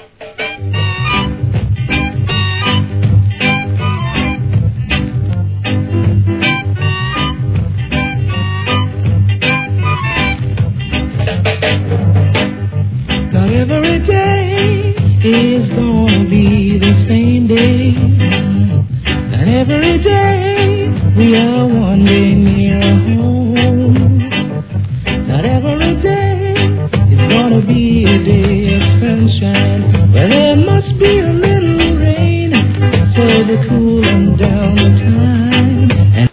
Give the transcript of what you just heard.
Not every day is gonna be the same day. Not every day we are one day near home. Not every day is gonna be a day of sunshine.